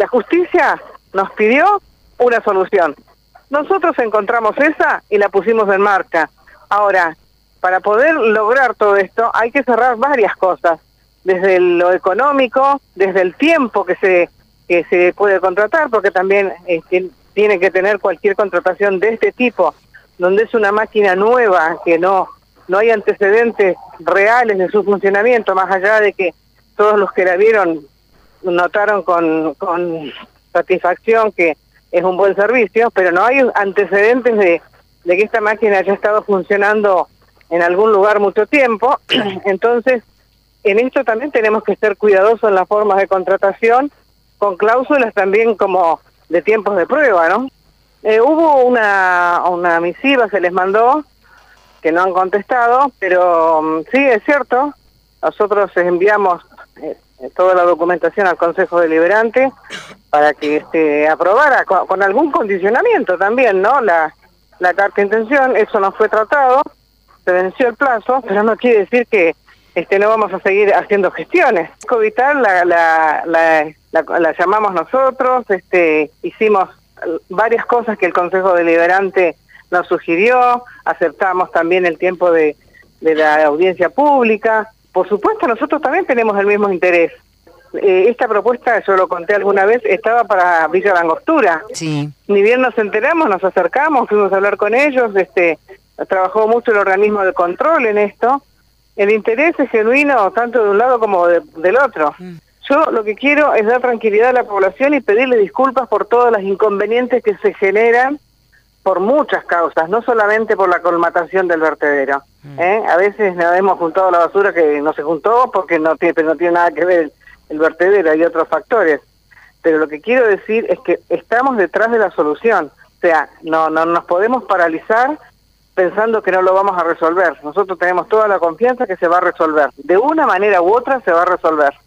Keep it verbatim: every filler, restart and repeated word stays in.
la justicia nos pidió una solución. Nosotros encontramos esa y la pusimos en marcha. Ahora, para poder lograr todo esto hay que cerrar varias cosas, desde lo económico, desde el tiempo que se que se puede contratar, porque también este, tiene que tener cualquier contratación de este tipo, donde es una máquina nueva, que no no hay antecedentes reales de su funcionamiento, más allá de que todos los que la vieron notaron con, con satisfacción que es un buen servicio, pero no hay antecedentes de, de que esta máquina haya estado funcionando en algún lugar mucho tiempo. Entonces, en esto también tenemos que ser cuidadosos en las formas de contratación, con cláusulas también como de tiempos de prueba, ¿no? Eh, hubo una, una misiva, se les mandó, que no han contestado, pero um, sí, es cierto, nosotros enviamos eh, toda la documentación al Consejo Deliberante para que este, aprobara con, con algún condicionamiento también, ¿no? La, la carta de intención, eso no fue tratado, se venció el plazo, pero no quiere decir que este, no vamos a seguir haciendo gestiones. Covital la, la, la, la, la llamamos nosotros, este, hicimos varias cosas que el Consejo Deliberante nos sugirió, aceptamos también el tiempo de, de la audiencia pública. Por supuesto, nosotros también tenemos el mismo interés. Eh, esta propuesta, yo lo conté alguna vez, estaba para Villa Langostura. Sí. Ni bien nos enteramos, nos acercamos, fuimos a hablar con ellos, este, trabajó mucho el organismo de control en esto. El interés es genuino tanto de un lado como de, del otro. Mm. Yo lo que quiero es dar tranquilidad a la población y pedirle disculpas por todos los inconvenientes que se generan por muchas causas, no solamente por la colmatación del vertedero. Mm. ¿eh? A veces nos hemos juntado la basura que no se juntó porque no tiene, no tiene nada que ver el, el vertedero, hay otros factores. Pero lo que quiero decir es que estamos detrás de la solución. O sea, no, no nos podemos paralizar pensando que no lo vamos a resolver. Nosotros tenemos toda la confianza que se va a resolver. De una manera u otra se va a resolver.